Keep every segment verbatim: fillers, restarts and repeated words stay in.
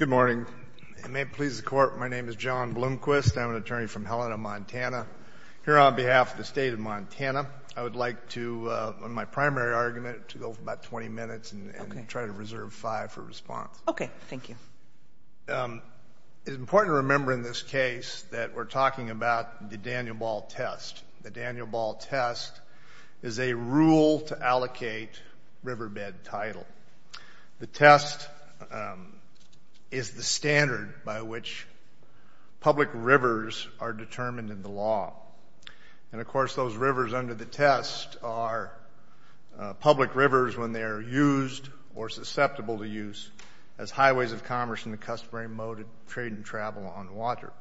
Good morning. It may please the Court, my name is John Bloomquist. I'm an attorney from Helena, Montana. Here on behalf of the state of Montana, I would like to, uh, on my primary argument, to go for about twenty minutes and, and okay. try to reserve five for response. Okay, thank you. Um, it's important to remember in this case that we're talking about the Daniel Ball test. The Daniel Ball test is a rule to allocate riverbed title. The test um, is the standard by which public rivers are determined in the law. And of course, those rivers under the test are uh, public rivers when they are used or susceptible to use as highways of commerce and the customary mode of trade and travel on water.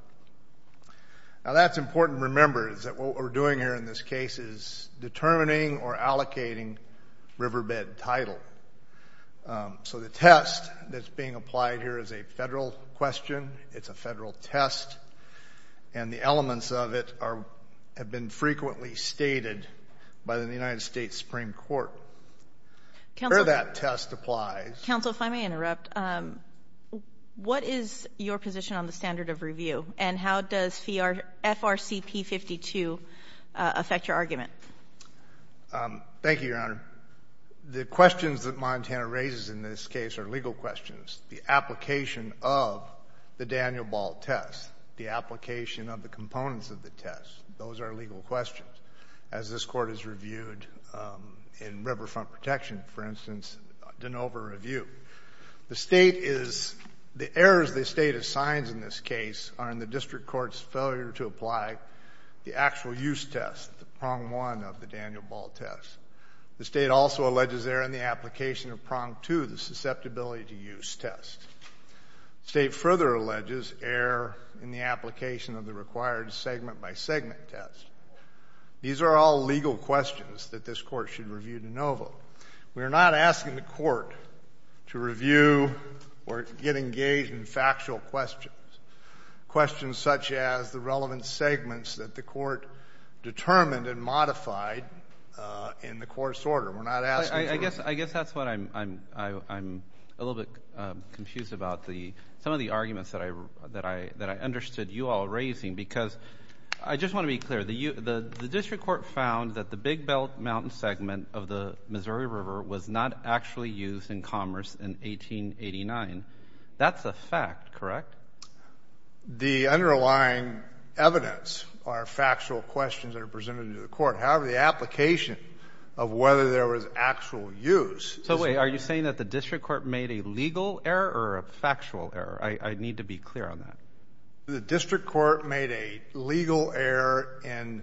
Now that's important to remember, is that what we're doing here in this case is determining or allocating riverbed title. Um, so the test that's being applied here is a federal question. It's a federal test, and the elements of it are have been frequently stated by the United States Supreme Court. Counsel, where that test applies. Counsel, if I may interrupt, um, what is your position on the standard of review, and how does F R C P fifty-two uh, affect your argument? Um, thank you, Your Honor. The questions that Montana raises in this case are legal questions. The application of the Daniel Ball test, the application of the components of the test, those are legal questions. As this Court has reviewed um, in riverfront protection, for instance, de novo review. The state is, the errors the state assigns in this case are in the district court's failure to apply the actual use test, the prong one of the Daniel Ball test. The state also alleges error in the application of prong two, the susceptibility to use test. The state further alleges error in the application of the required segment-by-segment test. These are all legal questions that this Court should review de novo. We are not asking the Court to review or get engaged in factual questions, questions such as the relevant segments that the Court determined and modified Uh, in the court's order. We're not asking. I, I, I guess I guess that's what I'm I'm I, I'm a little bit um, confused about the some of the arguments that I that I that I understood you all raising, because I just want to be clear. The the the district court found that the Big Belt Mountain segment of the Missouri River was not actually used in commerce in eighteen eighty-nine. That's a fact, correct? The underlying evidence are factual questions that are presented to the court. However, the application of whether there was actual use. So wait, are you saying that the district court made a legal error or a factual error? I, I need to be clear on that. The district court made a legal error in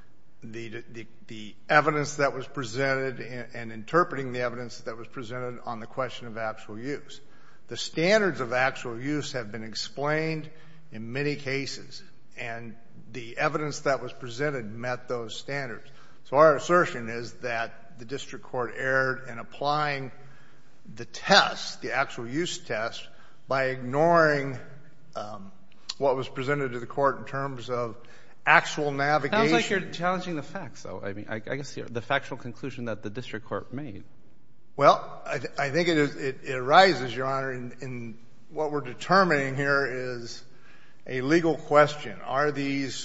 the the, the evidence that was presented and, and interpreting the evidence that was presented on the question of actual use. The standards of actual use have been explained in many cases, and the evidence that was presented met those standards. So our assertion is that the district court erred in applying the test, the actual use test, by ignoring um, what was presented to the court in terms of actual navigation. Sounds like you're challenging the facts, though. I mean, I, I guess the factual conclusion that the district court made. Well, I, th- I think it, is, it, it arises, Your Honor, in, in what we're determining here is a legal question. Are these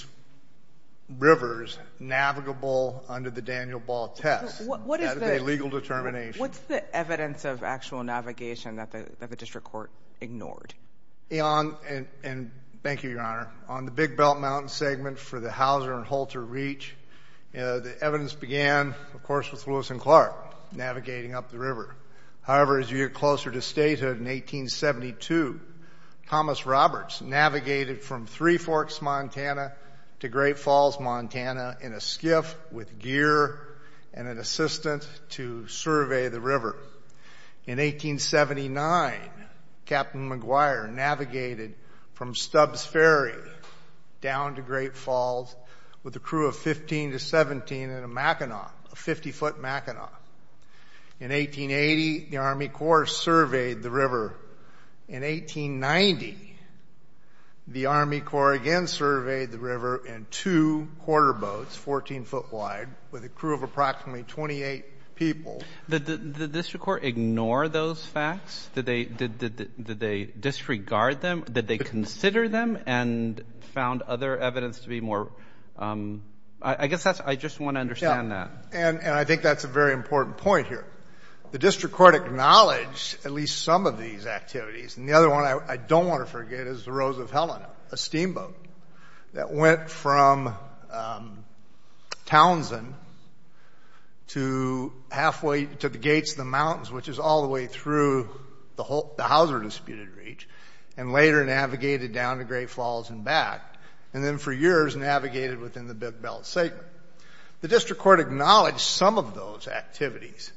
rivers navigable under the Daniel Ball test? What, what is that the, is a legal determination. What's the evidence of actual navigation that the, that the district court ignored? On, and, and thank you, Your Honor. On the Big Belt Mountain segment for the Hauser and Holter Reach, uh, the evidence began, of course, with Lewis and Clark navigating up the river. However, as you get closer to statehood in eighteen seventy-two, Thomas Roberts navigated from Three Forks, Montana to Great Falls, Montana in a skiff with gear and an assistant to survey the river. In eighteen seventy-nine, Captain McGuire navigated from Stubbs Ferry down to Great Falls with a crew of fifteen to seventeen in a Mackinac, a fifty-foot Mackinac. In eighteen eighty, the Army Corps surveyed the river. In eighteen ninety, the Army Corps again surveyed the river in two quarter boats, fourteen foot wide, with a crew of approximately twenty-eight people. Did the, the district court ignore those facts? Did they did, did did they disregard them? Did they consider them and found other evidence to be more? Um, I, I guess that's. I just want to understand yeah. that. And and I think that's a very important point here. The district court acknowledged at least some of these activities, and the other one I, I don't want to forget is the Rose of Helena, a steamboat that went from um, Townsend to halfway to the gates of the mountains, which is all the way through the whole, the Hauser disputed reach, and later navigated down to Great Falls and back, and then for years navigated within the Big Belt segment. The district court acknowledged some of those activities,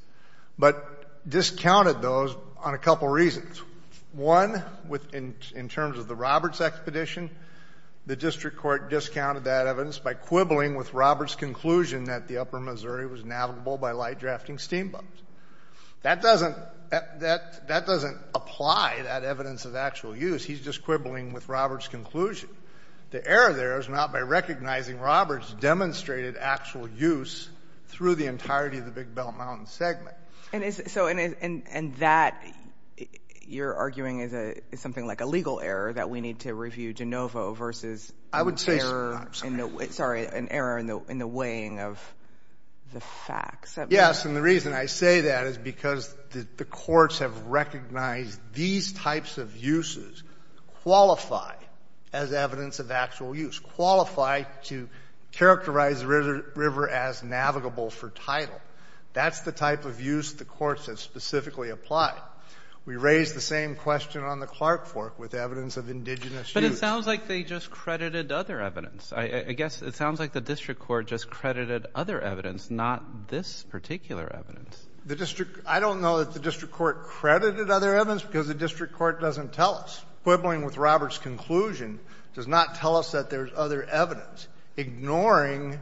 but discounted those on a couple reasons. One, with, in, in terms of the Roberts expedition, the district court discounted that evidence by quibbling with Roberts' conclusion that the upper Missouri was navigable by light drafting steamboats. That doesn't, that, that, that doesn't apply, that evidence of actual use. He's just quibbling with Roberts' conclusion. The error there is not by recognizing Roberts demonstrated actual use through the entirety of the Big Belt Mountain segment. And is, so, and, and, and that, you're arguing is a is something like a legal error that we need to review de novo versus I would say error so, in the sorry an error in the in the weighing of the facts. That yes, and the reason I say that is because the, the courts have recognized these types of uses qualify as evidence of actual use, qualify to characterize the river, river as navigable for tidal. That's the type of use the courts have specifically applied. We raised the same question on the Clark Fork with evidence of indigenous but use. But it sounds like they just credited other evidence. I, I guess it sounds like the district court just credited other evidence, not this particular evidence. The district, I don't know that the district court credited other evidence because the district court doesn't tell us. Quibbling with Roberts' conclusion does not tell us that there's other evidence. Ignoring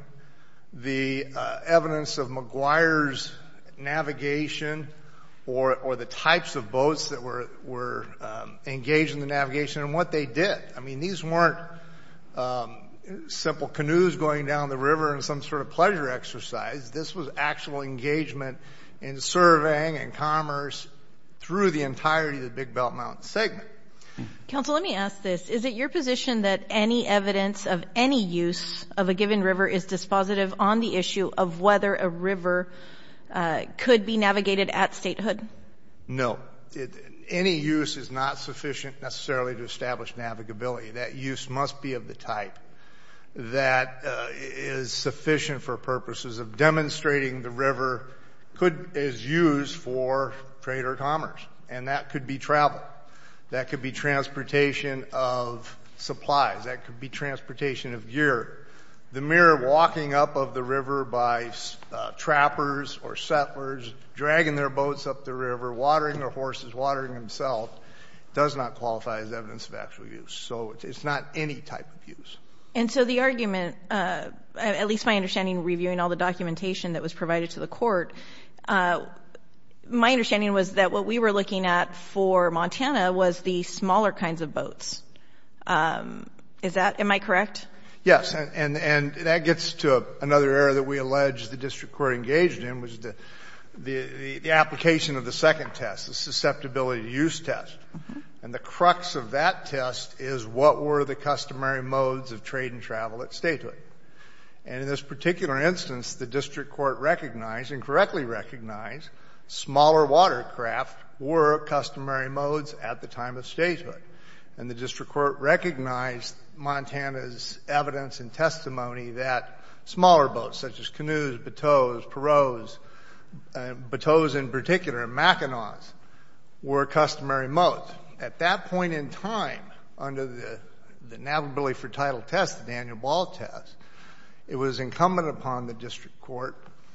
the uh, evidence of McGuire's navigation or, or the types of boats that were, were um, engaged in the navigation and what they did. I mean, these weren't um, simple canoes going down the river in some sort of pleasure exercise. This was actual engagement in surveying and commerce through the entirety of the Big Belt Mountain segment. Counsel, let me ask this. Is it your position that any evidence of any use of a given river is dispositive on the issue of whether a river uh, could be navigated at statehood? No. It, any use is not sufficient necessarily to establish navigability. That use must be of the type that uh, is sufficient for purposes of demonstrating the river could is used for trade or commerce, and that could be travel. That could be transportation of supplies. That could be transportation of gear. The mere walking up of the river by uh, trappers or settlers, dragging their boats up the river, watering their horses, watering themselves, does not qualify as evidence of actual use. So it's not any type of use. And so the argument, uh, at least my understanding, reviewing all the documentation that was provided to the court, uh, my understanding was that what we were looking at for Montana was the smaller kinds of boats. Um, is that, am I correct? Yes, and, and, and that gets to another error that we allege the district court engaged in, was the, the, the, the application of the second test, the susceptibility to use test. Mm-hmm. And the crux of that test is what were the customary modes of trade and travel at statehood. And in this particular instance, the district court recognized, and correctly recognized, smaller watercraft were customary modes at the time of statehood. And the district court recognized Montana's evidence and testimony that smaller boats, such as canoes, bateaus, pirogues, uh, bateaus in particular, and mackinaws, were customary modes. At that point in time, under the, the navigability for tidal test, the Daniel Ball test, it was incumbent upon the district court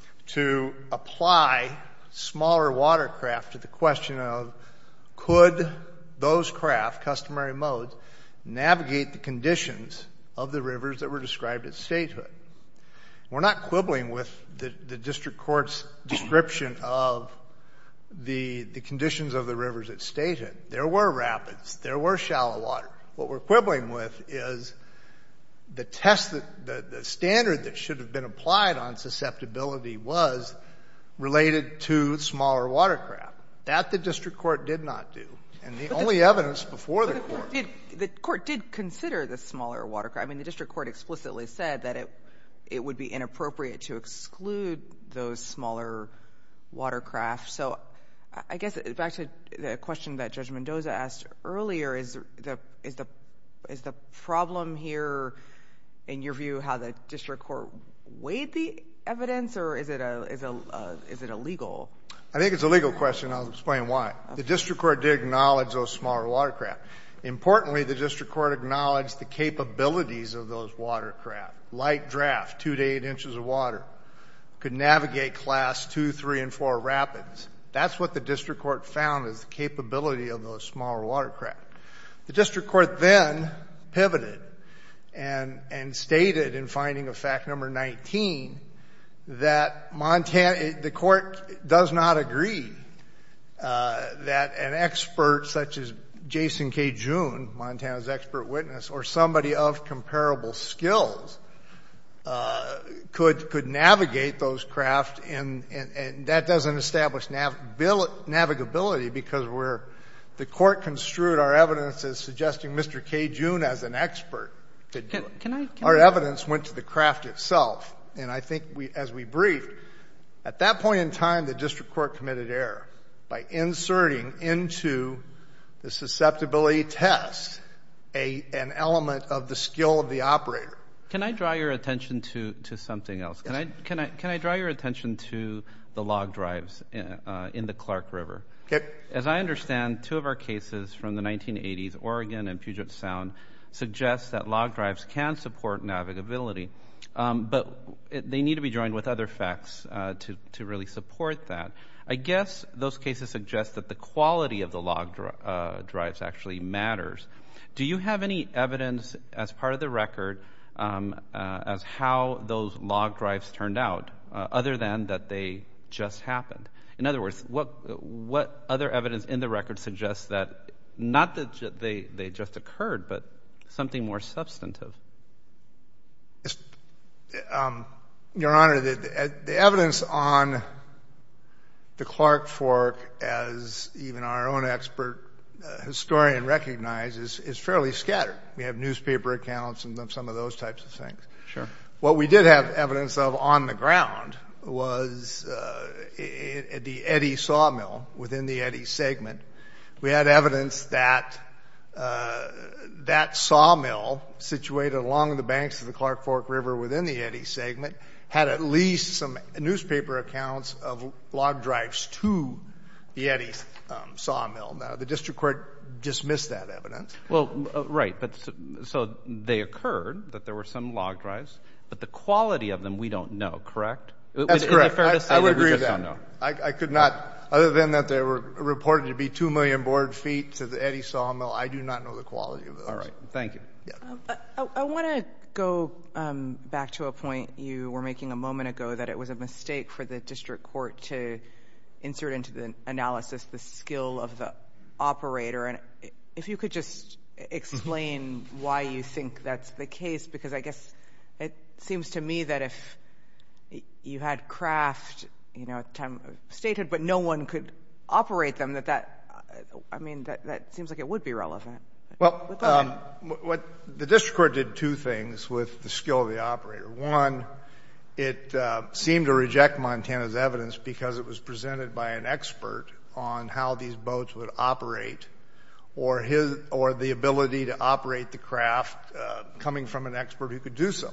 to apply smaller watercraft to the question of could those craft, customary modes, navigate the conditions of the rivers that were described at statehood. We're not quibbling with the, the district court's description of the, the conditions of the rivers at statehood. There were rapids. There were shallow water. What we're quibbling with is the test that, the, the standard that should have been applied on susceptibility was related to smaller watercraft. That the district court did not do. And the only evidence before the court. Did, the court did consider the smaller watercraft. I mean, the district court explicitly said that it it would be inappropriate to exclude those smaller watercraft. So I guess back to the question that Judge Mendoza asked earlier, is the is the is the problem here, in your view, how the district court weighed the evidence, or is it a is a uh, is it a legal? I think it's a legal question. I'll explain why. Okay. The district court did acknowledge those smaller watercraft. Importantly, the district court acknowledged the capabilities of those watercraft. Light draft, two to eight inches of water. Could navigate class two, three, and four rapids. That's what the district court found as the capability of those smaller watercraft. The district court then pivoted and, and stated in finding of fact number nineteen that Montana, the court does not agree uh, that an expert such as Jason K. June, Montana's expert witness, or somebody of comparable skills uh, could could navigate those craft, in, in, and that doesn't establish navigability because we're the court construed our evidence as suggesting Mister K. June as an expert could do it. Can I, can our I... evidence went to the craft itself. And I think we, as we briefed, at that point in time, the district court committed error by inserting into the susceptibility test a, an element of the skill of the operator. Can I draw your attention to, to something else? Can I, can I, can I draw your attention to the log drives in, uh, in the Clark River? Okay. As I understand, two of our cases from the nineteen eighties, Oregon and Puget Sound, suggest that log drives can support navigability. Um, but it, they need to be joined with other facts uh, to, to really support that. I guess those cases suggest that the quality of the log dri- uh, drives actually matters. Do you have any evidence as part of the record um, uh, as how those log drives turned out, uh, other than that they just happened? In other words, what what other evidence in the record suggests that not that ju- they, they just occurred, but something more substantive? Um, Your Honor, the, the, the evidence on the Clark Fork, as even our own expert uh, historian recognizes, is fairly scattered. We have newspaper accounts and some of those types of things. Sure. What we did have evidence of on the ground was uh, at the Eddy sawmill, within the Eddy segment. We had evidence that Uh, that sawmill, situated along the banks of the Clark Fork River within the Eddy segment, had at least some newspaper accounts of log drives to the Eddy um, sawmill. Now, the district court dismissed that evidence. Well, uh, right, but so, so they occurred, that there were some log drives, but the quality of them we don't know, correct? That's is, correct. Is it fair I, to say I would that agree we with just that. Don't know? I, I could not, other than that they were reported to be two million board feet to the Eddy sawmill. I do not know the quality of those. All right. Thank you. Yeah. Uh, I, I want to go um, back to a point you were making a moment ago, that it was a mistake for the district court to insert into the analysis the skill of the operator. And if you could just explain why you think that's the case, because I guess it seems to me that if you had craft, you know, at the time of statehood, but no one could operate them, that that, I mean, that, that seems like it would be relevant. Well, um, what the district court did two things with the skill of the operator. One, it uh, seemed to reject Montana's evidence because it was presented by an expert on how these boats would operate, or his, or the ability to operate the craft uh, coming from an expert who could do so.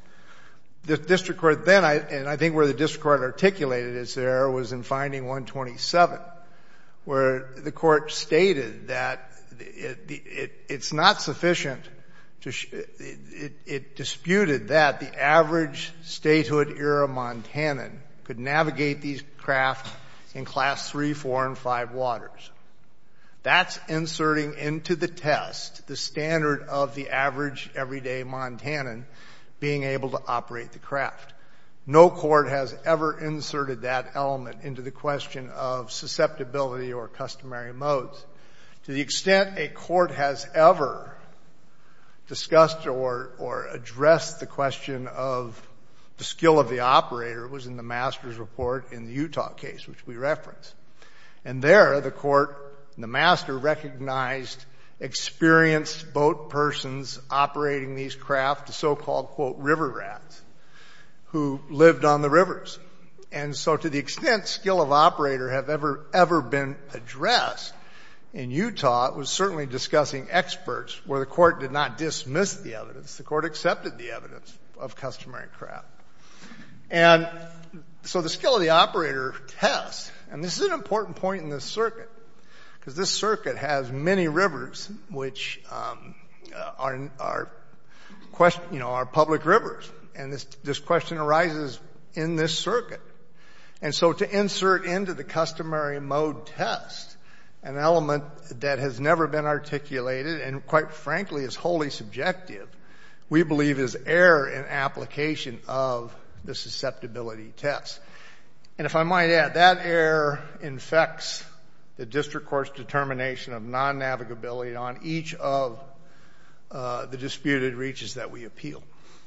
The district court then, I, and I think where the district court articulated its error was in finding one twenty-seven, where the court stated that it, it, it's not sufficient to, sh- it, it, it disputed that the average statehood era Montanan could navigate these craft in class three, four, and five waters. That's inserting into the test the standard of the average everyday Montanan being able to operate the craft. No court has ever inserted that element into the question of susceptibility or customary modes. To the extent a court has ever discussed or, or addressed the question of The skill of the operator was in the master's report in the Utah case, which we referenced. And there, the court, the master recognized experienced boat persons operating these craft, the so-called, quote, river rats, who lived on the rivers. And so to the extent skill of operator have ever, ever been addressed in Utah, it was certainly discussing experts where the court did not dismiss the evidence. The court accepted the evidence of customary craft. And so the skill of the operator test, and this is an important point in this circuit, because this circuit has many rivers which um, are, are, question, you know, are public rivers. And this, this question arises in this circuit. And so to insert into the customary mode test an element that has never been articulated and, quite frankly, is wholly subjective, we believe is error in application of the susceptibility test. And if I might add, that error infects the district court's determination of non-navigability on each of uh, the disputed reaches that we appeal.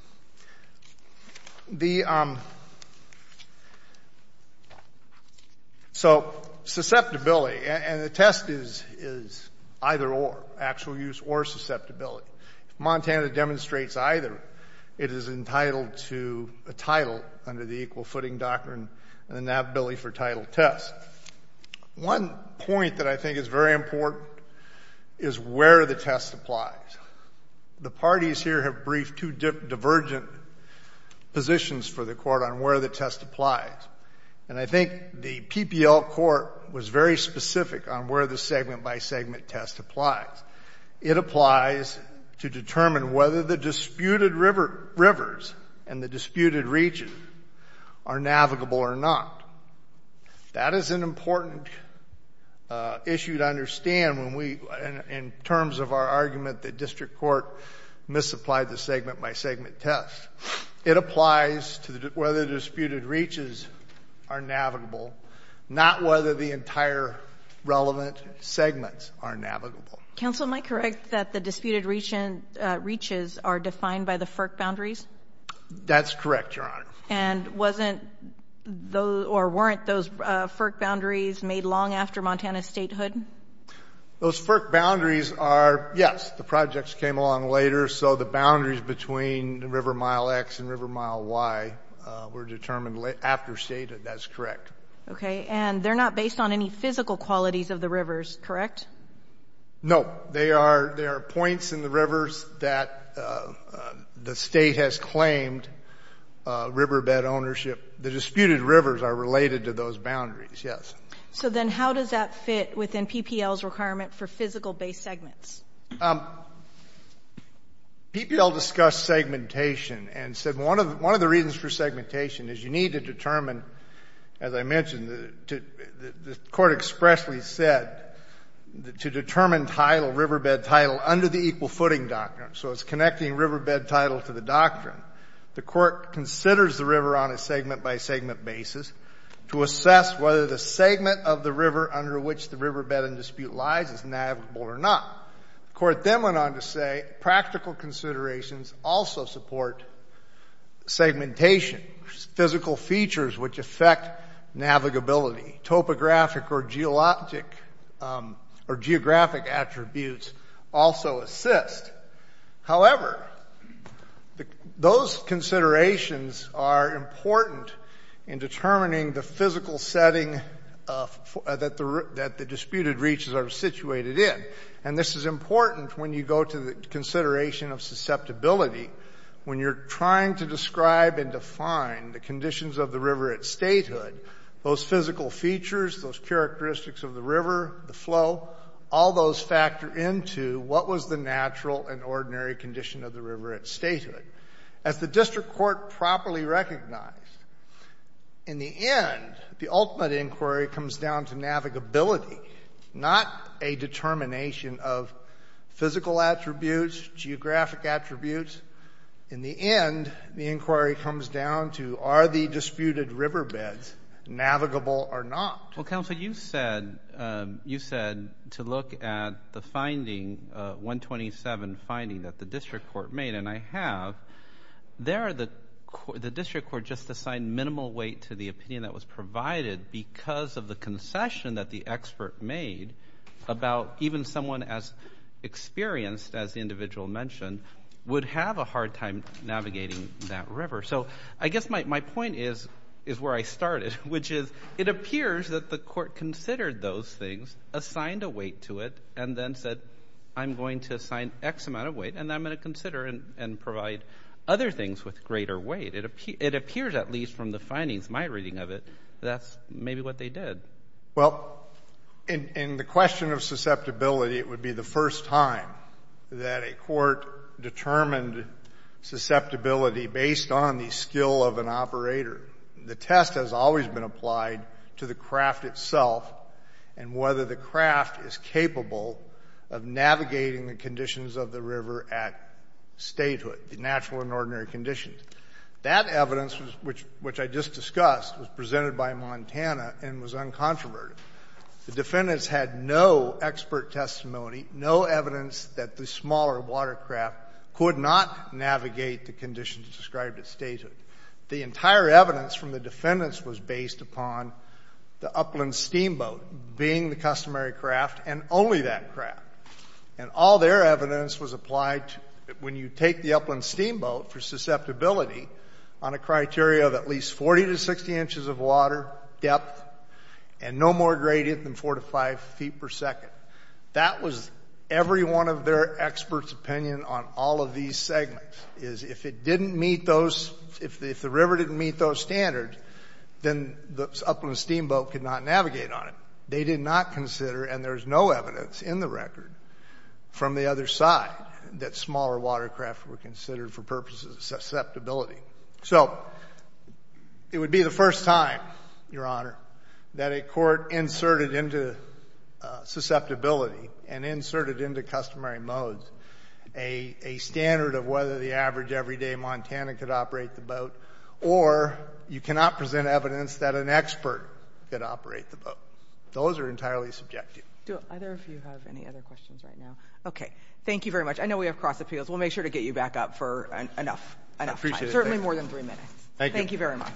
The um, so susceptibility, and, and the test is is either or, actual use or susceptibility. If Montana demonstrates either, it is entitled to a title under the equal footing doctrine and the navigability for title test. One point that I think is very important is where the test applies. The parties here have briefed two di- divergent positions for the court on where the test applies. And I think the P P L court was very specific on where the segment-by-segment test applies. It applies to determine whether the disputed river, rivers and the disputed reaches are navigable or not. That is an important uh, issue to understand when we, in, in terms of our argument that district court misapplied the segment-by-segment test. It applies to the, whether the disputed reaches are navigable, not whether the entire relevant segments are navigable. Counsel, am I correct that the disputed region, uh, reaches are defined by the F E R C boundaries? That's correct, Your Honor. And wasn't those, or weren't those uh, F E R C boundaries made long after Montana's statehood? Those F E R C boundaries are, yes, the projects came along later, so the boundaries between River Mile X and River Mile Y uh, were determined la- after statehood. That's correct. Okay, and they're not based on any physical qualities of the rivers, correct? No, they are, they are points in the rivers that uh, uh, the state has claimed uh, riverbed ownership. The disputed rivers are related to those boundaries, yes. So then how does that fit within P P L's requirement for physical-based segments? Um, P P L discussed segmentation and said one of the, one of the reasons for segmentation is you need to determine, as I mentioned, the, to, the, the court expressly said that to determine title, riverbed title, under the equal footing doctrine. So it's connecting riverbed title to the doctrine. The court considers the river on a segment-by-segment basis to assess whether the segment of the river under which the riverbed in dispute lies is navigable or not. The court then went on to say practical considerations also support segmentation, physical features which affect navigability, topographic or geologic um, or geographic attributes also assist. However, the, those considerations are important in determining the physical setting uh, for, uh, that the that the disputed reaches are situated in. And this is important when you go to the consideration of susceptibility, when you're trying to describe and define the conditions of the river at statehood. Those physical features, those characteristics of the river, the flow, all those factor into what was the natural and ordinary condition of the river at statehood. As the district court properly recognized, in the end, the ultimate inquiry comes down to navigability, not a determination of physical attributes, geographic attributes. In the end, the inquiry comes down to are the disputed riverbeds navigable or not? Well, counsel, you said um, you said to look at the finding, uh, one twenty-seven finding that the district court made, and I have. There are the the district court just assigned minimal weight to the opinion that was provided because of the concession that the expert made about even someone as experienced as the individual mentioned would have a hard time navigating that river. So I guess my, my point is, is where I started, which is it appears that the court considered those things, assigned a weight to it, and then said, I'm going to assign X amount of weight, and I'm going to consider and, and provide other things with greater weight. It, appe- it appears, at least from the findings, my reading of it, that's maybe what they did. Well, in, in the question of susceptibility, it would be the first time that a court determined susceptibility based on the skill of an operator. The test has always been applied to the craft itself and whether the craft is capable of navigating the conditions of the river at statehood, the natural and ordinary conditions. That evidence, was, which, which I just discussed, was presented by Montana and was uncontroverted. The defendants had no expert testimony, no evidence that the smaller watercraft could not navigate the conditions described at statehood. The entire evidence from the defendants was based upon the upland steamboat being the customary craft and only that craft. And all their evidence was applied to, when you take the upland steamboat for susceptibility on a criteria of at least forty to sixty inches of water depth and no more gradient than four to five feet per second. That was every one of their experts' opinion on all of these segments, is if it didn't meet those, if the, if the river didn't meet those standards, then the upland steamboat could not navigate on it. They did not consider, and there's no evidence in the record from the other side, that smaller watercraft were considered for purposes of susceptibility. So it would be the first time, Your Honor, that a court inserted into uh, susceptibility and inserted into customary modes a, a standard of whether the average everyday Montana could operate the boat, or you cannot present evidence that an expert could operate the boat. Those are entirely subjective. Do either of you have any other questions right now? Okay. Thank you very much. I know we have cross appeals. We'll make sure to get you back up for an, enough enough I appreciate time. it. Certainly Thank more than three minutes. Thank you. Thank you very much.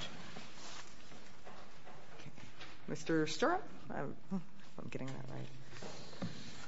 Okay. Mister Stirrup? I'm, I'm getting that right.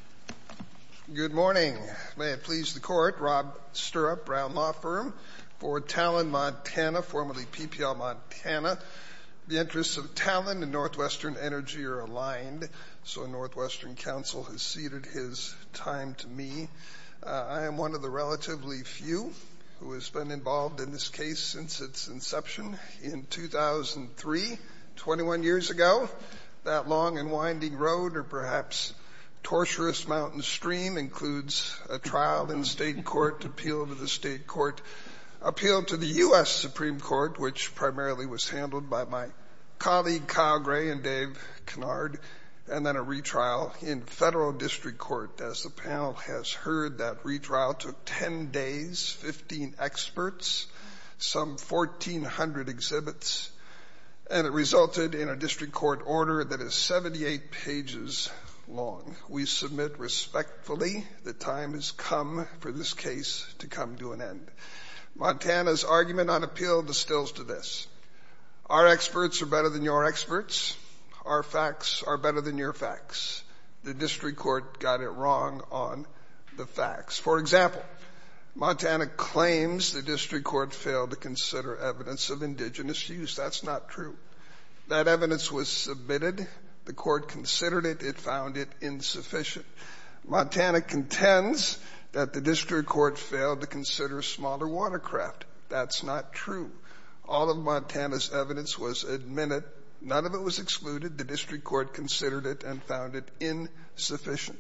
Good morning. May it please the Court. Rob Stirrup, Brown Law Firm, for Talon, Montana, formerly P P L Montana. The interests of Talon and Northwestern Energy are aligned, so Northwestern Counsel has ceded his time to me. Uh, I am one of the relatively few who has been involved in this case since its inception in two thousand three, twenty-one years ago. That long and winding road, or perhaps tortuous mountain stream, includes a trial in state court, appeal to the state court, appeal to the U S Supreme Court, which primarily was handled by my colleague Kyle Gray and Dave Kennard, and then a retrial in federal district court. As the panel has heard, that retrial took ten days, fifteen experts, some fourteen hundred exhibits, and it resulted in a district court order that is seventy-eight pages long. We submit respectfully the time has come for this case to come to an end. Montana's argument on appeal distills to this. Our experts are better than your experts. Our facts are better than your facts. The district court got it wrong on the facts. For example, Montana claims the district court failed to consider evidence of indigenous use. That's not true. That evidence was submitted. The court considered it. It found it insufficient. Montana contends that the district court failed to consider smaller watercraft. That's not true. All of Montana's evidence was admitted. None of it was excluded. The district court considered it and found it insufficient.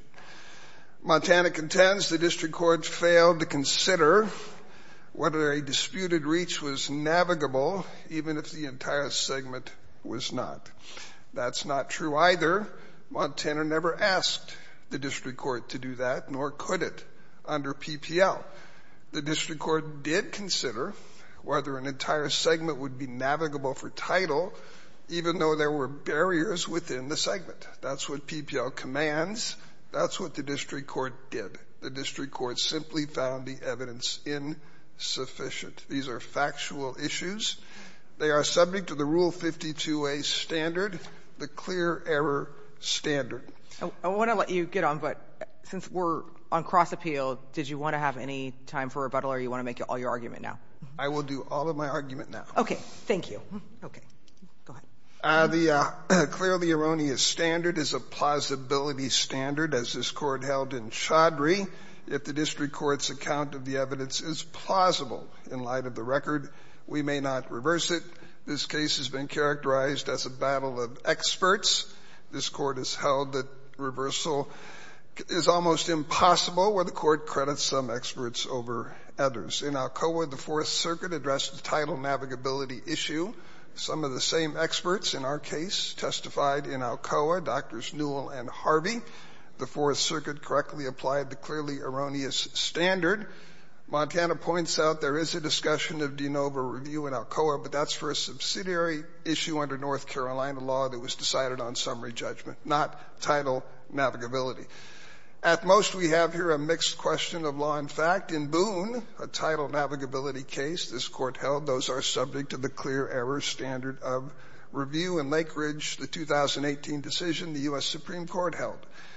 Montana contends the district court failed to consider whether a disputed reach was navigable, even if the entire segment was not. That's not true either. Montana never asked the district court to do that, nor could it under P P L. The district court did consider whether an entire segment would be navigable for tidal, even though there were barriers within the segment. That's what P P L commands. That's what the district court did. The district court simply found the evidence insufficient. sufficient. These are factual issues. They are subject to the Rule fifty-two A standard, the clear error standard. I, I want to let you get on, but since we're on cross-appeal, did you want to have any time for rebuttal, or you want to make all your argument now? I will do all of my argument now. Okay. Thank you. Okay. Go ahead. Uh, the uh, clearly erroneous standard is a plausibility standard, as this Court held in Chaudhry. If the district court's account of the evidence is plausible in light of the record, we may not reverse it. This case has been characterized as a battle of experts. This Court has held that reversal is almost impossible, where the Court credits some experts over others. In Alcoa, the Fourth Circuit addressed the tidal navigability issue. Some of the same experts in our case testified in Alcoa, Doctors Newell and Harvey. The Fourth Circuit correctly applied the clearly erroneous standard. Montana points out there is a discussion of de novo review in Alcoa, but that's for a subsidiary issue under North Carolina law that was decided on summary judgment, not tidal navigability. At most, we have here a mixed question of law and fact. In Boone, a tidal navigability case, this Court held those are subject to the clear error standard of review. In Lake Ridge, the two thousand eighteen decision, the U S Supreme Court held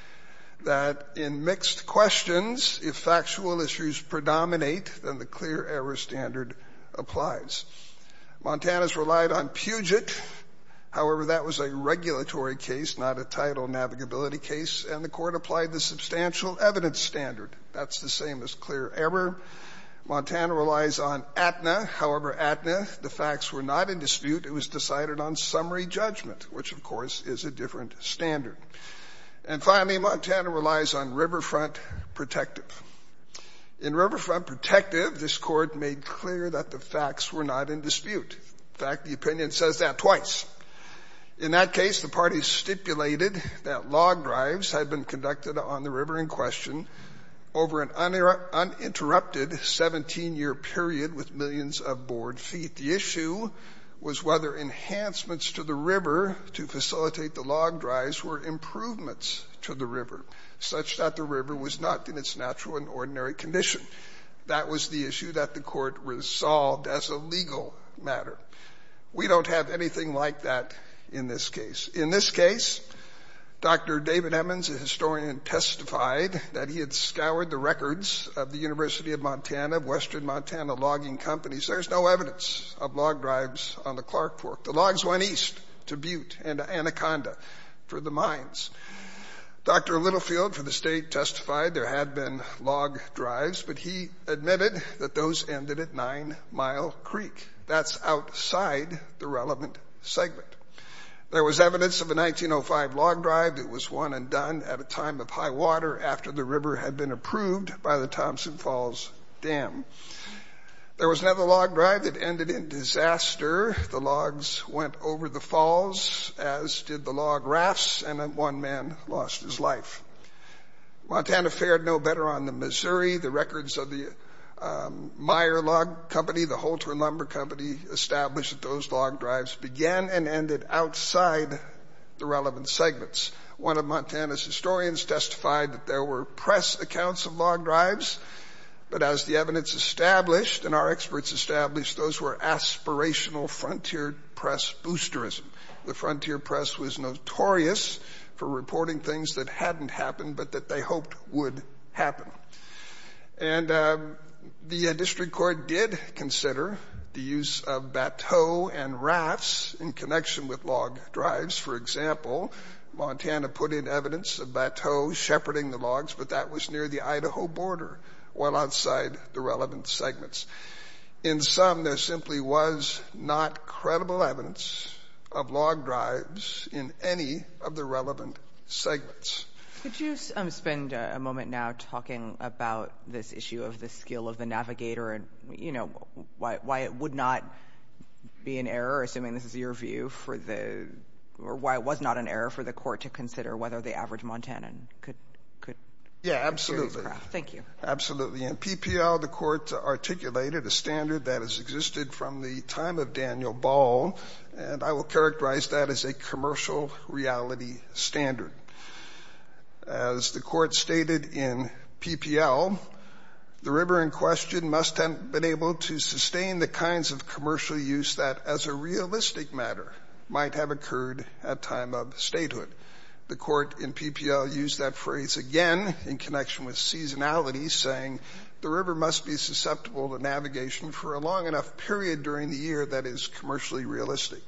that in mixed questions, if factual issues predominate, then the clear error standard applies. Montana's relied on Puget. However, that was a regulatory case, not a tidal navigability case, and the Court applied the substantial evidence standard. That's the same as clear error. Montana relies on A T N A. However, A T N A, the facts were not in dispute. It was decided on summary judgment, which, of course, is a different standard. And finally, Montana relies on Riverfront Protective. In Riverfront Protective, this Court made clear that the facts were not in dispute. In fact, the opinion says that twice. In that case, the parties stipulated that log drives had been conducted on the river in question over an uninterrupted seventeen-year period with millions of board feet. The issue was whether enhancements to the river to facilitate the log drives were improvements to the river, such that the river was not in its natural and ordinary condition. That was the issue that the Court resolved as a legal matter. We don't have anything like that in this case. In this case, Doctor David Emmons, a historian, testified that he had scoured the records of the University of Montana, Western Montana logging companies. There's no evidence of log drives on the Clark Fork. The logs went east to Butte and to Anaconda for the mines. Doctor Littlefield for the state testified there had been log drives, but he admitted that those ended at Nine Mile Creek. That's outside the relevant segment. There was evidence of a nineteen oh five log drive that was one and done at a time of high water after the river had been approved by the Thompson Falls Dam. There was another log drive that ended in disaster. The logs went over the falls, as did the log rafts, and one man lost his life. Montana fared no better on the Missouri. The records of the Um, Meyer Log Company, the Holter Lumber Company, established that those log drives began and ended outside the relevant segments. One of Montana's historians testified that there were press accounts of log drives, but as the evidence established, and our experts established, those were aspirational frontier press boosterism. The frontier press was notorious for reporting things that hadn't happened, but that they hoped would happen. And um, the uh, district court did consider the use of bateaux and rafts in connection with log drives. For example, Montana put in evidence of bateaux shepherding the logs, but that was near the Idaho border, well outside the relevant segments. In sum, there simply was not credible evidence of log drives in any of the relevant segments. Could you um, spend uh, a moment now talking about this issue of the skill of the navigator and, you know, why, why it would not be an error, assuming this is your view, for the, or why it was not an error for the court to consider whether the average Montanan could, could. Yeah, absolutely. Thank you. Absolutely. In P P L, the court articulated a standard that has existed from the time of Daniel Ball, and I will characterize that as a commercial reality standard. As the court stated in P P L, The river in question must have been able to sustain the kinds of commercial use that, as a realistic matter, might have occurred at time of statehood. The court in P P L used that phrase again in connection with seasonality, saying the river must be susceptible to navigation for a long enough period during the year that is commercially realistic.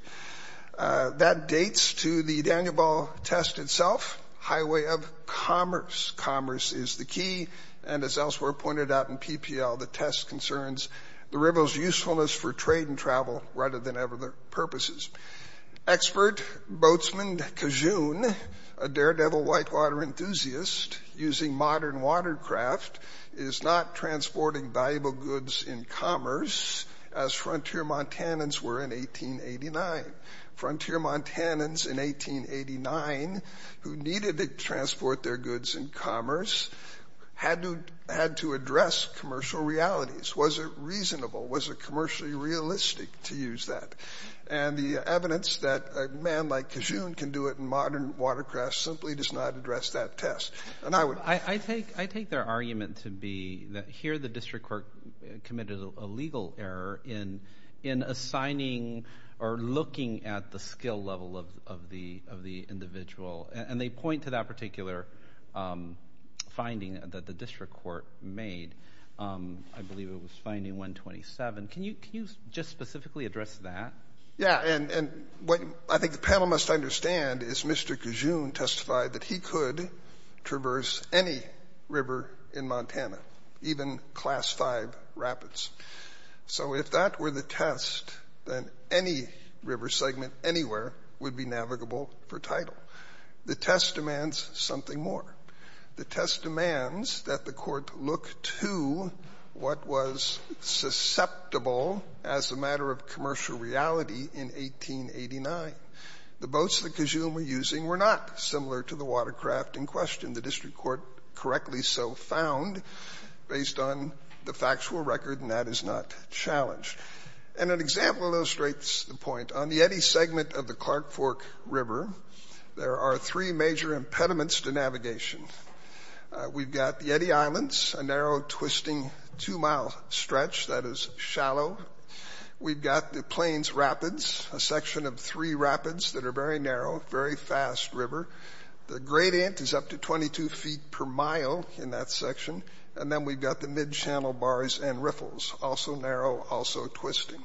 Uh, that dates to the Daniel Ball test itself, highway of commerce. Commerce is the key, and as elsewhere pointed out in P P L, the test concerns the river's usefulness for trade and travel rather than other purposes. Expert boatsman Cajun, a daredevil whitewater enthusiast using modern watercraft, is not transporting valuable goods in commerce as frontier Montanans were in eighteen eighty-nine. Frontier Montanans in eighteen eighty-nine who needed to transport their goods in commerce had to had to address commercial realities. Was it reasonable? Was it commercially realistic to use that? And the evidence that a man like Cajun can do it in modern watercraft simply does not address that test. And I would I, I take I take their argument to be that here the district court committed a, a legal error in in assigning or looking at the skill level of of the of the individual, and, and they point to that particular um, finding that the district court made. Um, I believe it was finding one twenty-seven. Can you can you just specifically address that? Yeah, and, and what I think the panel must understand is Mister Cajun testified that he could traverse any river in Montana, even class five rapids. So if that were the test, then any river segment anywhere would be navigable for title. The test demands something more. The test demands that the court look to what was susceptible as a matter of commercial reality in eighteen eighty-nine. The boats that Cajun were using were not similar to the watercraft in question. The district court correctly so found based on the factual record, and that is not challenged. And an example illustrates the point. On the Eddy segment of the Clark Fork River, there are three major impediments to navigation. Uh, we've got the Eddy Islands, a narrow, twisting two-mile stretch that is shallow. We've got the Plains Rapids, a section of three rapids that are very narrow, very fast river. The gradient is up to twenty-two feet per mile in that section. And then we've got the mid-channel bars and riffles, also narrow, also twisting.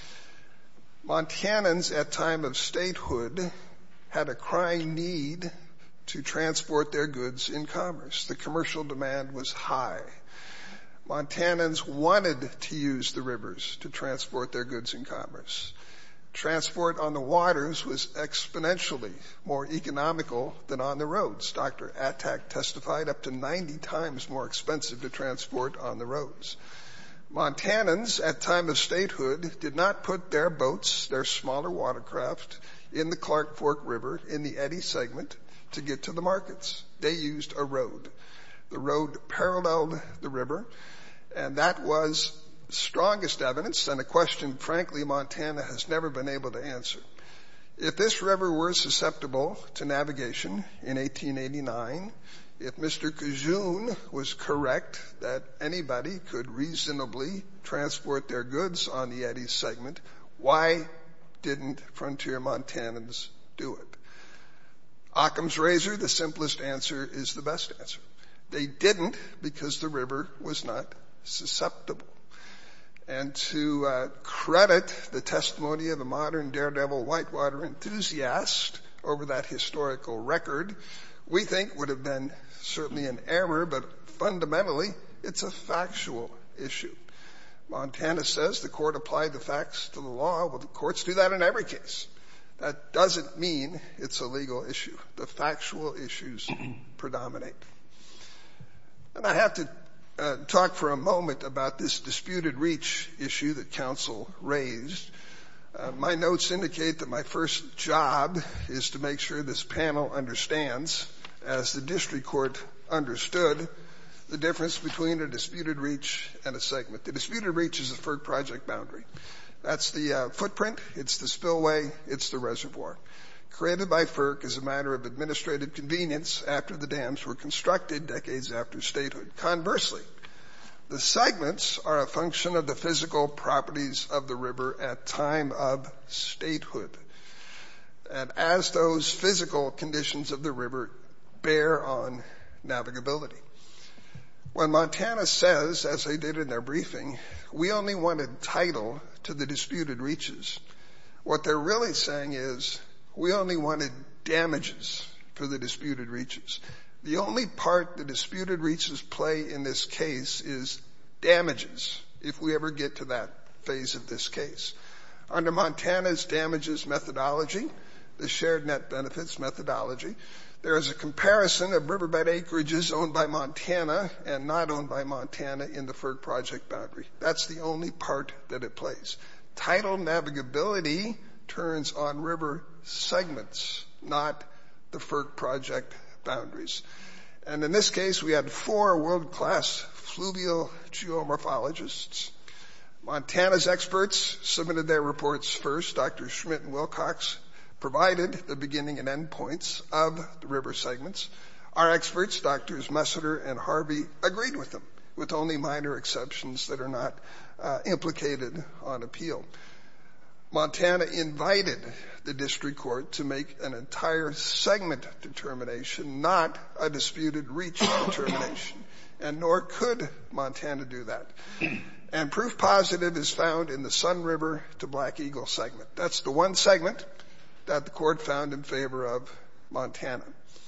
Montanans at time of statehood had a crying need to transport their goods in commerce. The commercial demand was high. Montanans wanted to use the rivers to transport their goods in commerce. Transport on the waters was exponentially more economical than on the roads. Doctor Attack testified up to ninety times more expensive to transport on the roads. Montanans at time of statehood did not put their boats, their smaller watercraft, in the Clark Fork River in the Eddy segment to get to the markets. They used a road. The road paralleled the river, and that was strongest evidence, and a question, frankly, Montana has never been able to answer. If this river were susceptible to navigation in eighteen eighty-nine, if Mister Cajun was correct that anybody could reasonably transport their goods on the Eddy segment, why didn't frontier Montanans do it? Occam's razor, the simplest answer is the best answer. They didn't because the river was not susceptible. And to uh, credit the testimony of a modern daredevil whitewater enthusiast over that historical record, we think would have been certainly an error, but fundamentally it's a factual issue. Montana says the court applied the facts to the law. Well, the courts do that in every case. That doesn't mean it's a legal issue. The factual issues predominate. And I have to Uh, talk for a moment about this disputed reach issue that counsel raised. Uh, my notes indicate that my first job is to make sure this panel understands, as the district court understood, the difference between a disputed reach and a segment. The disputed reach is the FERC project boundary. That's the uh, footprint, it's the spillway, it's the reservoir. Created by FERC as a matter of administrative convenience after the dams were constructed decades after statehood. Conversely, The segments are a function of the physical properties of the river at time of statehood. And as those physical conditions of the river bear on navigability. When Montana says, as they did in their briefing, we only wanted title to the disputed reaches, what they're really saying is we only wanted damages for the disputed reaches. The only part the disputed reaches play in this case is damages, if we ever get to that phase of this case. Under Montana's damages methodology, the shared net benefits methodology, there is a comparison of riverbed acreages owned by Montana and not owned by Montana in the F E R C project boundary. That's the only part that it plays. Tidal navigability turns on river segments, not the F E R C project boundaries. And in this case, we had four world-class fluvial geomorphologists. Montana's experts submitted their reports first. Doctor Schmidt and Wilcox provided the beginning and end points of the river segments. Our experts, Doctors Messiter and Harvey, agreed with them, with only minor exceptions that are not uh, implicated on appeal. Montana invited the district court to make an entire segment determination, not a disputed reach determination, and nor could Montana do that. And proof positive is found in the Sun River to Black Eagle segment. That's the one segment that the court found in favor of Montana.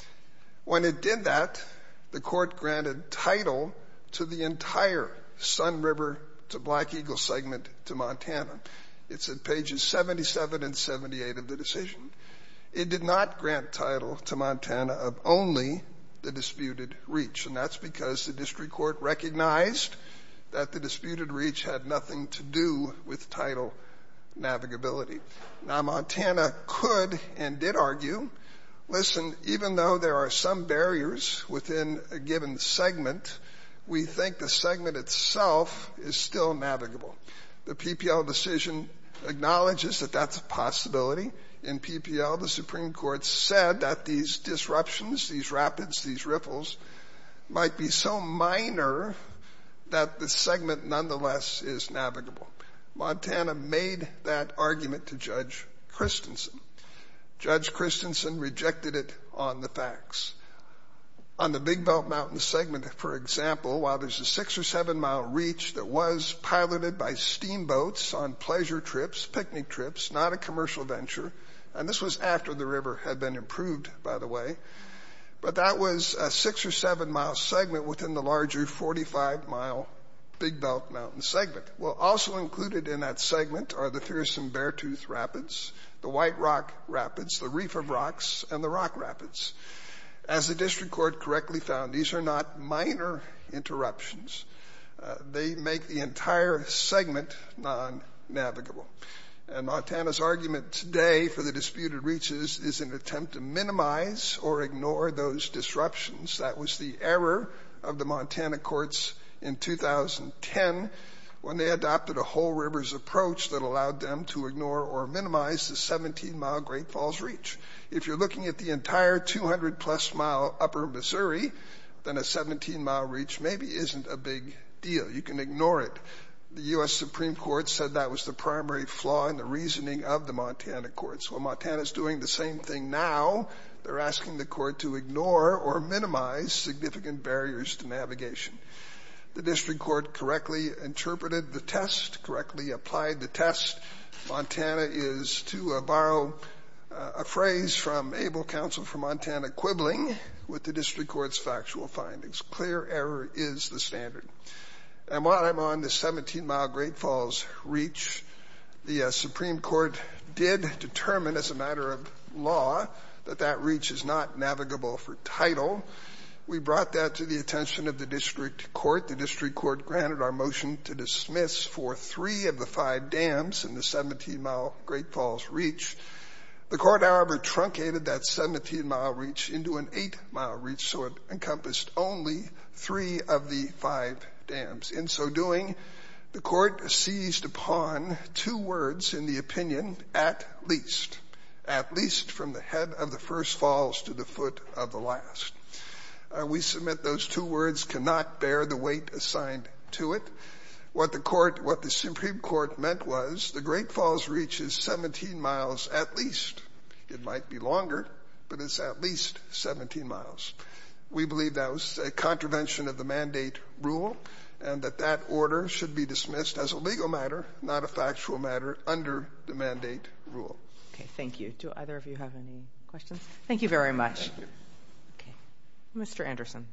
When it did that, the court granted title to the entire Sun River to Black Eagle segment to Montana. It's at pages seventy-seven and seventy-eight of the decision. It did not grant title to Montana of only the disputed reach, and that's because the district court recognized that the disputed reach had nothing to do with tidal navigability. Now, Montana could and did argue, listen, even though there are some barriers within a given segment, we think the segment itself is still navigable. The P P L decision acknowledges that that's a possibility. In P P L, the Supreme Court said that these disruptions, these rapids, these ripples, might be so minor that the segment nonetheless is navigable. Montana made that argument to Judge Christensen. Judge Christensen rejected it on the facts. On the Big Belt Mountain segment, for example, while there's a six or seven mile reach that was piloted by steamboats on pleasure trips, picnic trips, not a commercial venture, and this was after the river had been improved, by the way, but that was a six or seven mile segment within the larger forty-five mile Big Belt Mountain segment. Well, also included in that segment are the Fearsome Beartooth Rapids, the White Rock Rapids, the Reef of Rocks, and the Rock Rapids. As the district court correctly found, these are not minor interruptions. Uh, they make the entire segment non-navigable. And Montana's argument today for the disputed reaches is an attempt to minimize or ignore those disruptions. That was the error of the Montana courts in two thousand ten when they adopted a whole rivers approach that allowed them to ignore or minimize the seventeen mile Great Falls reach. If you're looking at the entire two hundred plus mile upper Missouri, then a seventeen mile reach maybe isn't a big deal. You can ignore it. The U S Supreme Court said that was the primary flaw in the reasoning of the Montana courts. Well, Montana's doing the same thing now. They're asking the court to ignore or minimize significant barriers to navigation. The district court correctly interpreted the test, correctly applied the test. Montana is, to uh, borrow uh, a phrase from able counsel for Montana, quibbling with the district court's factual findings. Clear error is the standard. And while I'm on the seventeen mile Great Falls reach, the uh, Supreme Court did determine as a matter of law that that reach is not navigable for tidal. We brought that to the attention of the district court. The district court granted our motion to dismiss for three of the five dams in the seventeen mile Great Falls reach. The court, however, truncated that seventeen mile reach into an eight mile reach, so it encompassed only three of the five dams. In so doing, the court seized upon two words in the opinion, at least. At least from the head of the first falls to the foot of the last. Uh, we submit those two words cannot bear the weight assigned to it. What the court, what the Supreme Court meant was the Great Falls Reach is seventeen miles at least. It might be longer, but it's at least seventeen miles. We believe that was a contravention of the mandate rule, and that that order should be dismissed as a legal matter, not a factual matter, under the mandate rule. Okay, thank you. Do either of you have any questions? Thank you very much. Thank you. Okay. Mister Anderson.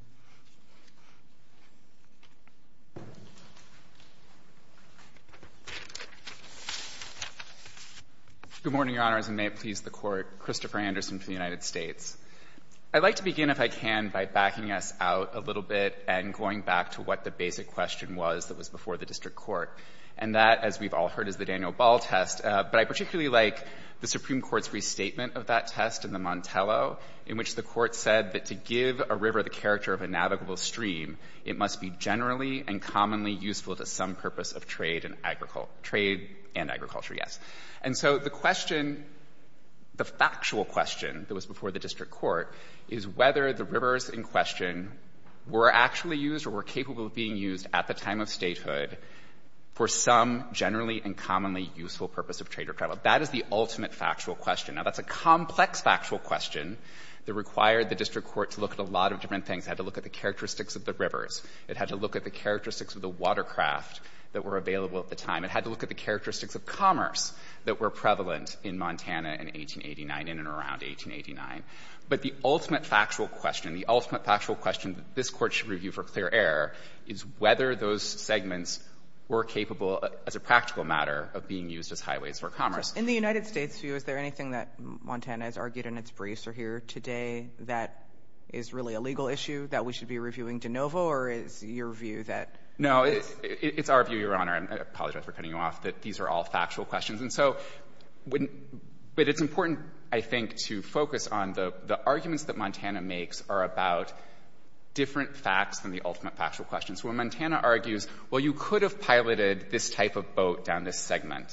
Good morning, Your Honors, and may it please the Court. Christopher Anderson for the United States. I'd like to begin, if I can, by backing us out a little bit and going back to what the basic question was that was before the district court. And that, as we've all heard, is the Daniel Ball test. Uh, but I particularly like the Supreme Court's restatement of that test in the Montello, in which the court said that to give a river the character of a navigable stream, it must be generally and commonly useful to some purpose of trade and agriculture. Trade and agriculture, yes. And so the question, the factual question that was before the district court is whether the rivers in question were actually used or were capable of being used at the time of statehood for some generally and commonly useful purpose of trade or travel. That is the ultimate factual question. Now, that's a complex factual question that required the district court to look at a lot of different things. It had to look at the characteristics of the rivers. It had to look at the characteristics of the watercraft that were available at the time. It had to look at the characteristics of commerce that were prevalent in Montana in eighteen eighty-nine, in and around eighteen eighty-nine. But the ultimate factual question, the ultimate factual question that this Court should review for clear error is whether those segments were capable, as a practical matter, of being used as highways for commerce. In the United States view, is there anything that Montana has argued in its briefs or here today that is really a legal issue that we should be reviewing de novo, or is your view that — No, it, it, it's our view, Your Honor. I apologize for cutting you off, that these are all factual questions. And so, when, but it's important, I think, to focus on the, the arguments that Montana makes are about different facts than the ultimate factual question. So when Montana argues, well, you could have piloted this type of boat down this segment,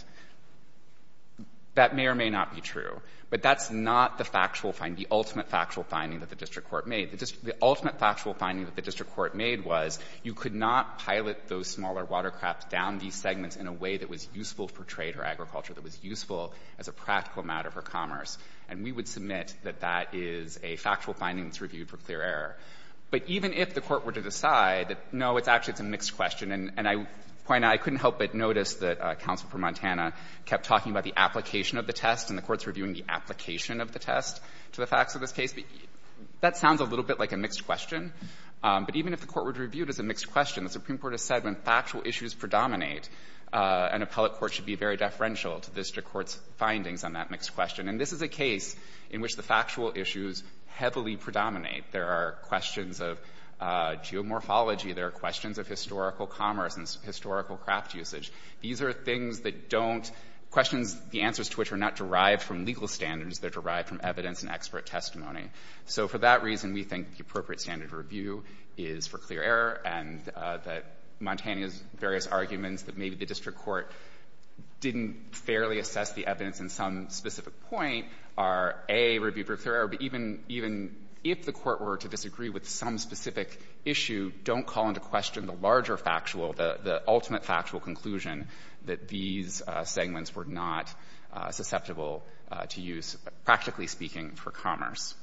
that may or may not be true. But that's not the factual finding, the ultimate factual finding that the district court made. The, dist- the ultimate factual finding that the district court made was you could not pilot those smaller watercraft down these segments in a way that was useful for trade or agriculture, that was useful as a practical matter for commerce. And we would submit that that is a factual finding that's reviewed for clear error. But even if the court were to decide that, no, it's actually it's a mixed question, and, and I point out, I couldn't help but notice that uh, counsel for Montana kept talking about the application of the test, and the court's reviewing the application of the test to the facts of this case. But that sounds a little bit like a mixed question. Um, but even if the court were to review it as a mixed question, the Supreme Court has said when factual issues predominate, uh, an appellate court should be very deferential to the district court's findings on that mixed question. And this is a case in which the factual issues heavily predominate. There are questions of uh, geomorphology. There are questions of historical commerce and historical craft usage. These are things that don't — questions, the answers to which are not derived from legal standards. They're derived from evidence and expert testimony. So for that reason, we think the appropriate standard of review is for clear error, and uh, that Montana's various arguments that maybe the district court didn't fairly assess the evidence in some specific point are, A, reviewed for clear error, but even even if the court were to disagree with some specific issue, don't call into question the larger factual, the, the ultimate factual conclusion that these uh, segments were not uh, susceptible uh, to use, practically speaking, for commerce.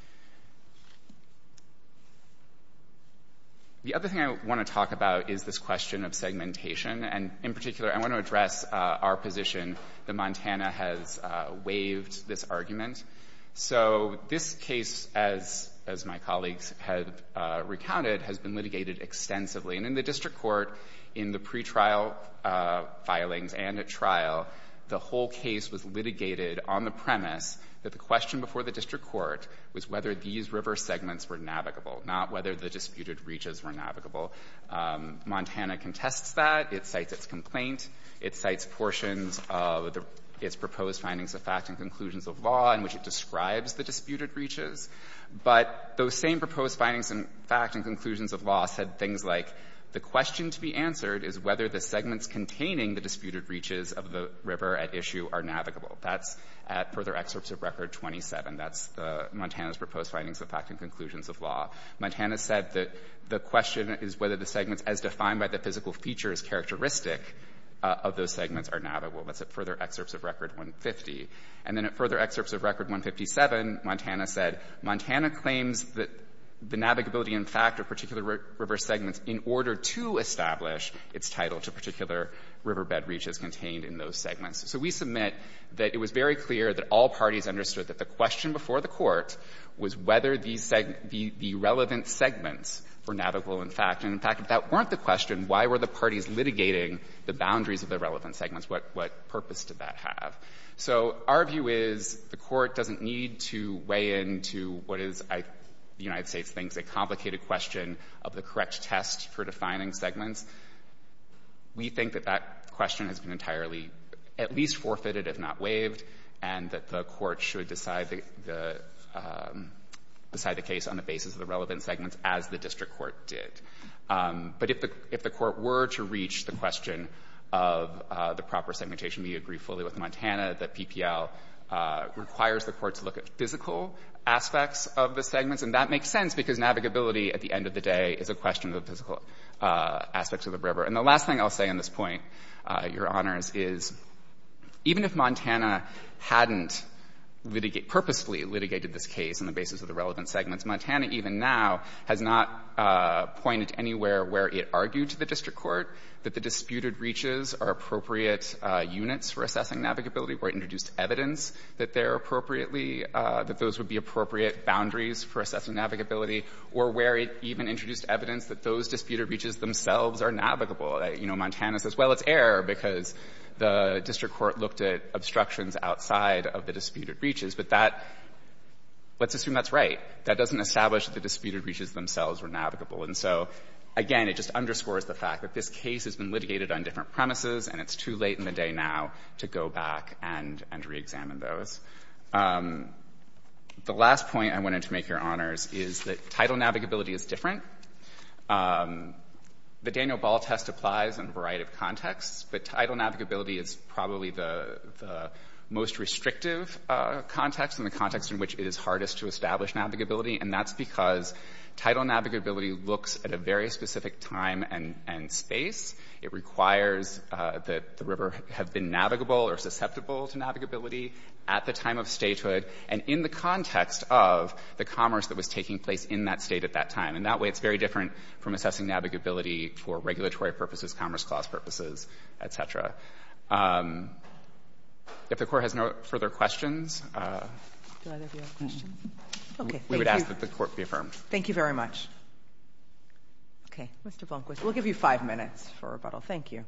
The other thing I want to talk about is this question of segmentation, and in particular, I want to address uh, our position that Montana has uh, waived this argument. So this case, as as my colleagues have uh, recounted, has been litigated extensively. And in the district court, in the pretrial uh, filings and at trial, the whole case was litigated on the premise that the question before the district court was whether these river segments were navigable, not whether the disputed reaches were navigable. Um, Montana contests that. It cites its complaint. It cites portions of the its proposed findings of fact and conclusions of law in which it describes the disputed reaches. But those same proposed findings and fact and conclusions of law said things like The question to be answered is whether the segments containing the disputed reaches of the river at issue are navigable. That's at further excerpts of Record twenty-seven. That's the Montana's proposed findings of fact and conclusions of law. Montana said that the question is whether the segments as defined by the physical features characteristic uh, of those segments are navigable. That's at further excerpts of Record one fifty. And then at further excerpts of Record one fifty-seven, Montana said, Montana claims that the navigability in fact of particular river segments in order to establish its title to particular riverbed reaches contained in those segments. So we submit that it was very clear that all parties understood that the question before the court was whether these seg- the, the relevant segments were navigable in fact. And in fact, if that weren't the question, why were the parties litigating the boundaries of the relevant segments? What, what purpose did that have? So our view is the court doesn't need to weigh into what is, I the United States thinks, a complicated question of the correct test for defining segments. We think that that question has been entirely at least forfeited, if not waived, and that the court should decide the, the um, decide the case on the basis of the relevant segments as the district court did. Um, but if the if the court were to reach the question of uh, the proper segmentation, we agree fully with Montana that P P L uh, requires the court to look at physical aspects of the segments, and that makes sense because navigability at the end of the day is a question of the physical uh, aspects of the river. And the last thing I'll say on this point, uh, Your Honors, is even if Montana hadn't litigate, purposefully litigated this case on the basis of the relevant segments, Montana even now has not uh, pointed anywhere where it argued to the district court that the disputed reaches are appropriate uh, units for assessing navigability, where it introduced evidence that they're appropriately, uh, that those would be appropriate boundaries for assessing navigability, or where it even introduced evidence that those disputed reaches themselves are navigable. Uh, you know, Montana says, well, it's error because the district court looked at obstructions outside of the disputed reaches, but that, let's assume that's right. That doesn't establish that the disputed reaches themselves were navigable. And so, again, it just underscores the fact that this case has been litigated on different premises, and it's too late in the day now to go back and, and reexamine those. Um, the last point I wanted to make, Your Honors, is that tidal navigability is different. Um, The Daniel Ball test applies in a variety of contexts, but tidal navigability is probably the, the most restrictive uh, context and the context in which it is hardest to establish navigability, and that's because tidal navigability looks at a very specific time and, and space. It requires uh, that the river have been navigable or susceptible to navigability at the time of statehood and in the context of the commerce that was taking place in that state at that time. And that way it's very different from assessing navigability for regulatory purposes, Commerce Clause purposes, et cetera. Um, if the Court has no further questions, uh, do either of you have questions? Okay, we would you. ask that the Court be affirmed. Thank you very much. Okay, Mister Blomquist, we'll give you five minutes for rebuttal. Thank you.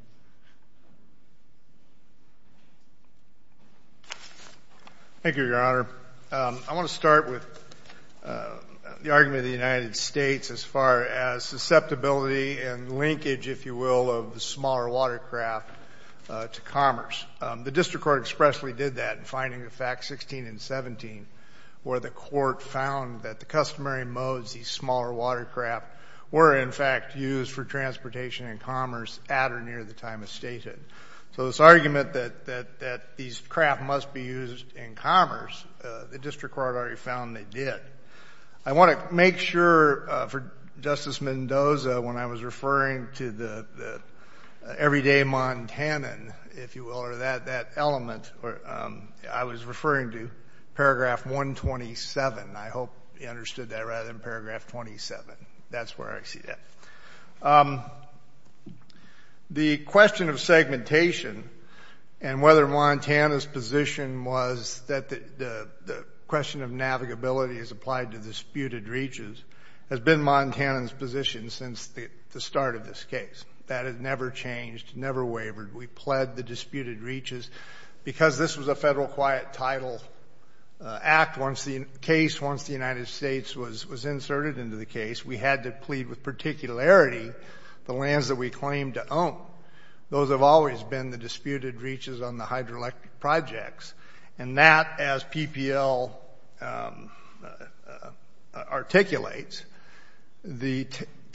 Thank you, Your Honor. Um, I want to start with uh, the argument of the United States as far as susceptibility and linkage, if you will, of the smaller watercraft uh, to commerce. Um, the district court expressly did that in finding of fact sixteen and seventeen, where the court found that the customary modes, these smaller watercraft, were in fact used for transportation and commerce at or near the time of statehood. So this argument that, that, that these craft must be used in commerce, uh, the district court already found they did. I want to make sure uh, for Justice Mendoza, when I was referring to the, the uh, everyday Montanan, if you will, or that, that element, or um, I was referring to paragraph one twenty-seven. I hope you understood that rather than paragraph twenty-seven. That's where I see that. Um, the question of segmentation and whether Montana's position was that the, the, the question of navigability is applied to disputed reaches has been Montana's position since the, the start of this case. That has never changed, never wavered. We pled the disputed reaches because this was a federal quiet title Uh, act once the case, once the United States was, was inserted into the case, we had to plead with particularity the lands that we claimed to own. Those have always been the disputed reaches on the hydroelectric projects. And that, as P P L um, uh, uh, articulates, the t-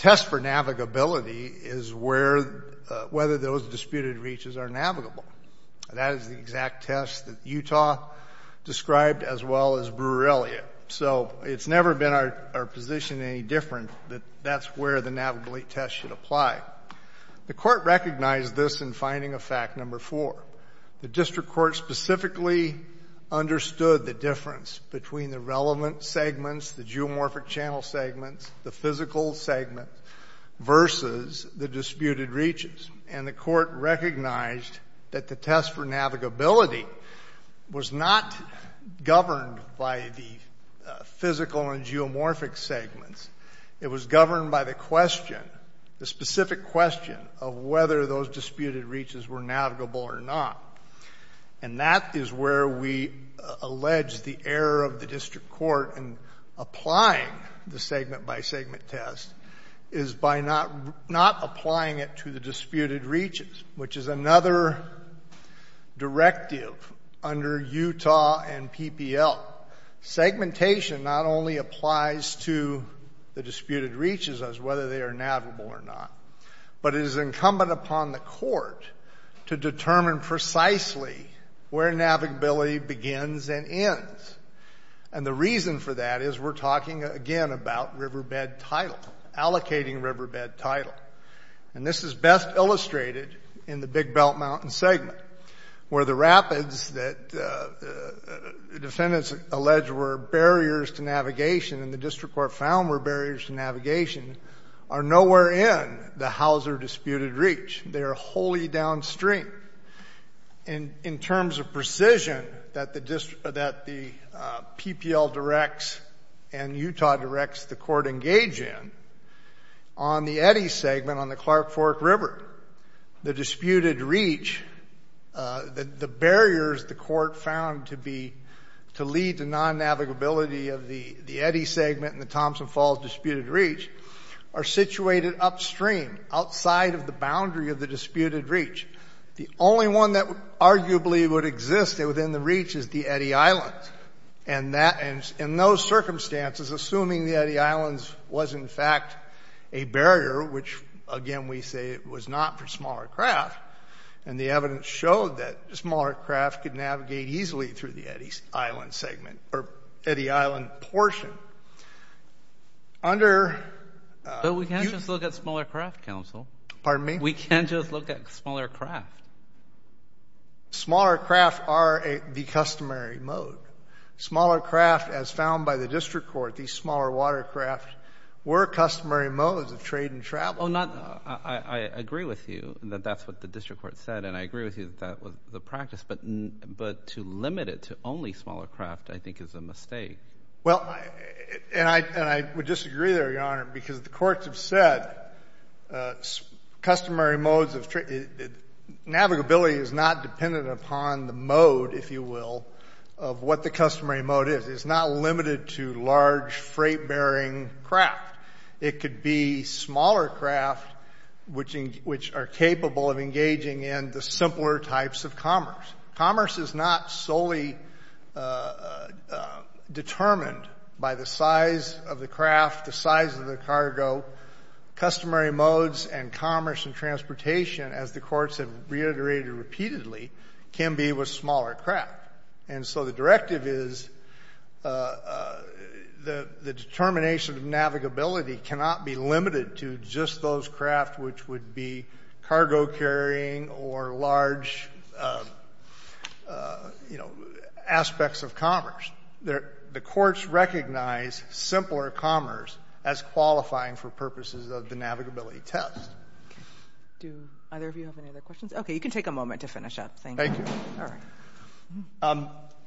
test for navigability is where, uh, whether those disputed reaches are navigable. That is the exact test that Utah described as well as Brewer-Elliott. So it's never been our, our position any different that that's where the navigability test should apply. The court recognized this in finding of fact number four. The district court specifically understood the difference between the relevant segments, the geomorphic channel segments, the physical segments, versus the disputed reaches. And the court recognized that the test for navigability was not governed by the uh, physical and geomorphic segments. It was governed by the question, the specific question of whether those disputed reaches were navigable or not. And that is where we uh, allege the error of the district court in applying the segment-by-segment test is by not not applying it to the disputed reaches, which is another directive under Utah and P P L. Segmentation not only applies to the disputed reaches as whether they are navigable or not, but it is incumbent upon the court to determine precisely where navigability begins and ends. And the reason for that is we're talking again about riverbed title, allocating riverbed title. And this is best illustrated in the Big Belt Mountain segment, where the rapids that uh, uh, the defendants allege were barriers to navigation and the district court found were barriers to navigation are nowhere in the Hauser disputed reach. They are wholly downstream. In, in terms of precision that the district, that the uh, P P L directs and Utah directs the court engage in, on the Eddy segment on the Clark Fork River, the disputed reach, uh, the, the barriers the court found to be to lead to non-navigability of the, the Eddy segment and the Thompson Falls disputed reach are situated upstream, outside of the boundary of the disputed reach. The only one that arguably would exist within the reach is the Eddy Islands. And that, and in those circumstances, assuming the Eddy Islands was in fact a barrier, which again we say it was not for smaller craft, and the evidence showed that smaller craft could navigate easily through the Eddy Island segment, or Eddy Island portion. Under... Uh, but we can't you, just look at smaller craft, counsel. Pardon me? We can't just look at smaller craft. Smaller craft are a, the customary mode. Smaller craft, as found by the district court, these smaller watercraft, were customary modes of trade and travel. Oh, not. Uh, I, I agree with you that that's what the district court said, and I agree with you that that was the practice. But but to limit it to only smaller craft, I think, is a mistake. Well, I, and I and I would disagree there, Your Honor, because the courts have said uh, customary modes of trade. Navigability is not dependent upon the mode, if you will, of what the customary mode is. It's not limited to large freight-bearing craft. It could be smaller craft which en- which are capable of engaging in the simpler types of commerce. Commerce is not solely uh, uh, uh, determined by the size of the craft, the size of the cargo. Customary modes and commerce and transportation, as the courts have reiterated repeatedly, can be with smaller craft. And so the directive is uh, uh, the, the determination of navigability cannot be limited to just those craft which would be cargo carrying or large, uh, uh, you know, aspects of commerce. There, the courts recognize simpler commerce as qualifying for purposes of the navigability test. Okay. Do either of you have any other questions? Okay, you can take a moment to finish up. Thank, Thank you. you. All right. Um,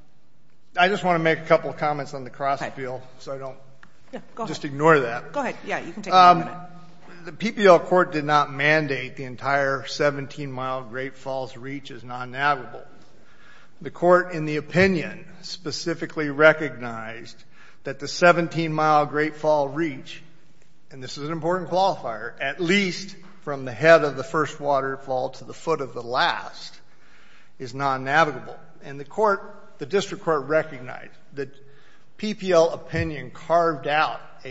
I just want to make a couple of comments on the cross appeal, so I don't yeah, go just ahead. ignore that. Go ahead. Yeah, you can take um, a minute. The P P L court did not mandate the entire seventeen-mile Great Falls reach as non-navigable. The court, in the opinion, specifically recognized that the seventeen-mile Great Fall reach, and this is an important qualifier, at least from the head of the first waterfall to the foot of the last, is non-navigable. And the court, the district court recognized that P P L opinion carved out a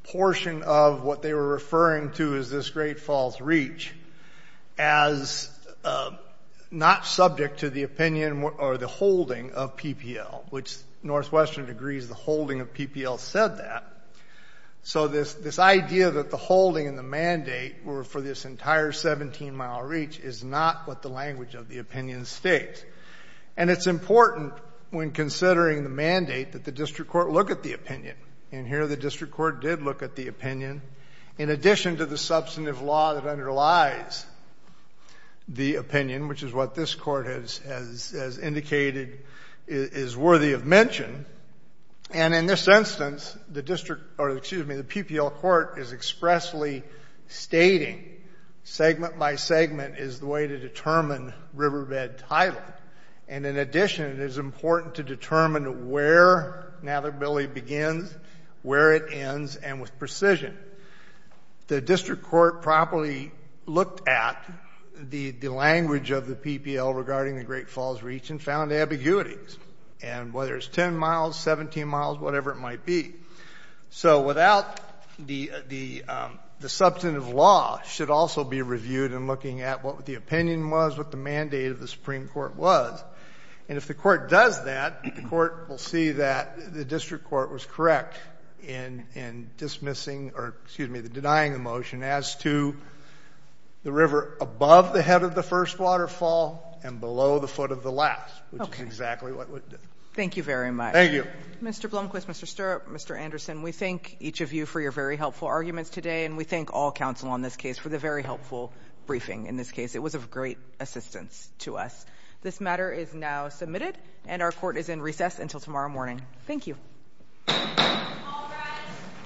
portion of what they were referring to as this Great Falls Reach as uh, not subject to the opinion or the holding of P P L, which Northwestern agrees the holding of P P L said that. So this, this idea that the holding and the mandate were for this entire seventeen mile reach is not what the language of the opinion states. And it's important when considering the mandate that the district court look at the opinion. And here the district court did look at the opinion in addition to the substantive law that underlies the opinion, which is what this court has, has, has indicated is, is worthy of mention. And in this instance, the district, or excuse me, the P P L court is expressly stating segment by segment is the way to determine riverbed title. And in addition, it is important to determine where navigability begins, where it ends, and with precision. The district court properly looked at the, the language of the P P L regarding the Great Falls Reach and found ambiguities. And whether it's ten miles, seventeen miles, whatever it might be. So without the, the, um, the substantive law should also be reviewed in looking at what the opinion was, what the mandate of the Supreme Court was. And if the court does that, the court will see that the district court was correct in, in dismissing, or excuse me, the denying the motion as to the river above the head of the first waterfall and below the foot of the last, which Okay. is exactly what would do. Thank you very much. Thank you. Mister Blomquist, Mister Stirrup, Mister Anderson, we thank each of you for your very helpful arguments today, and we thank all counsel on this case for the very helpful briefing in this case. It was of great assistance to us. This matter is now submitted, and our court is in recess until tomorrow morning. Thank you.